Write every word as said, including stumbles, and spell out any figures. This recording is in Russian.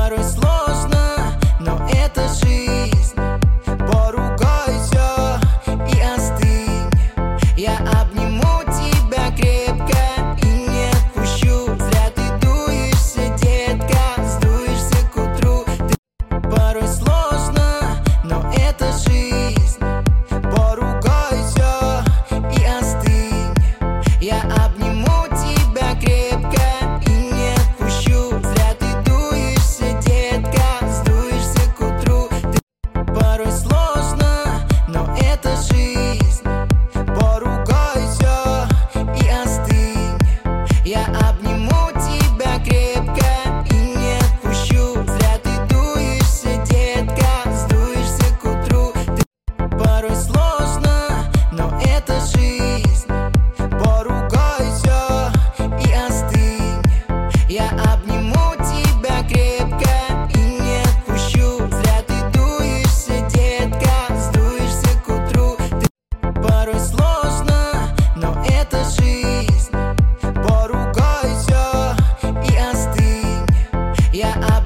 Порой сложно, но это жизнь. Поругайся и остынь. Я обниму тебя крепко и не отпущу. Зря ты дуешься, детка, сдуешься к утру. Ты... Порой сложно, но это жизнь. Поругайся и остынь. Я обниму тебя крепко и не отпущу. Зря ты дуешься, детка, сдуешься к утру. Ты... Порой сложно, но это жизнь. Поругайся и остынь. Я обниму тебя крепко и не отпущу. Зря ты дуешься, детка, сдуешься к утру. Ты... Порой сложно, но это жизнь. Поругайся и остынь. Я обниму тебя крепко и не отпущу. Зря ты дуешься, детка, сдуешься к утру. Ты... Порой сложно, но это жизнь. Поругайся и остынь. Я